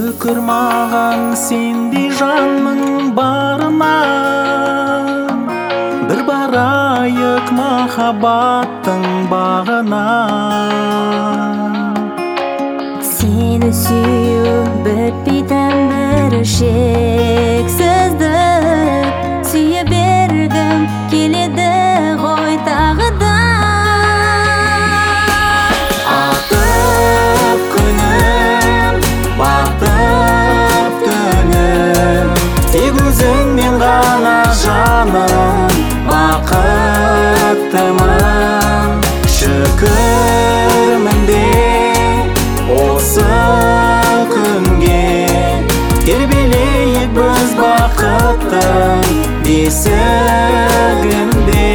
Шүкір маған сендей жанның барына, бір барайық махаббаттың бағына. Сені сүю бітпейтін бір шексіздік, сүйе бергім келеді ғой тағы да. Атып күнім, батып түнім, тек өзіңмен ғана жаным, бақыттымын. Шүкірмін де осы күнге, тербелейік біз бақыттың бесігінде.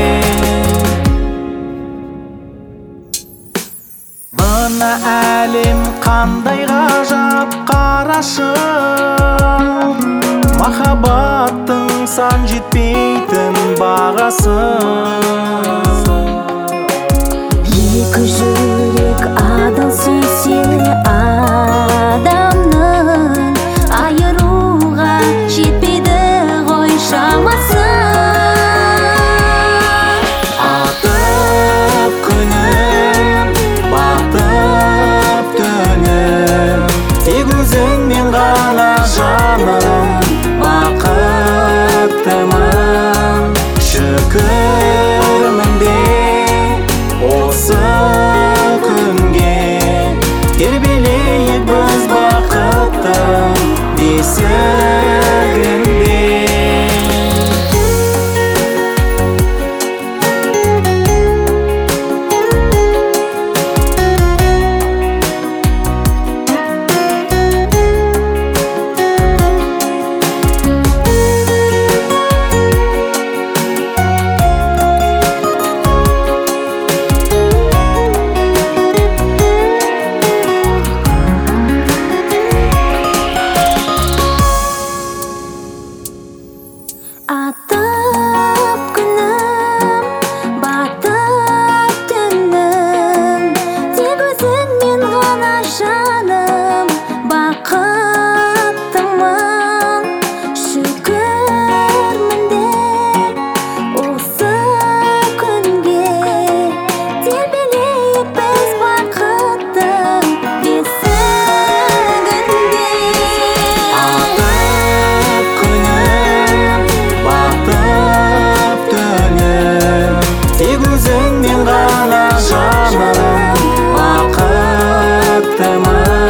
Мына әлем қандай ғажап, қарашы, махаббаттың сан жетпейтін бағасы. Екі жүрек адал сүйсе адамның, айыруға жетпейді ғой шамасы. Атып күнім, батып түнім, тек өзіңмен ғана жаным, бақыттымын. Шүкірмін де осы күнге, тербелейік біз бақыттың бесігінде. Атып күнім, батып түнім, тек өзіңмен ғана жаным, бақыттымын. Шүкірмін де осы күнге, тербелейік біз бақыттың бесігінде. Атып күнім, батып түнім, тек өзіңмен ғана жаным, бақыттымын.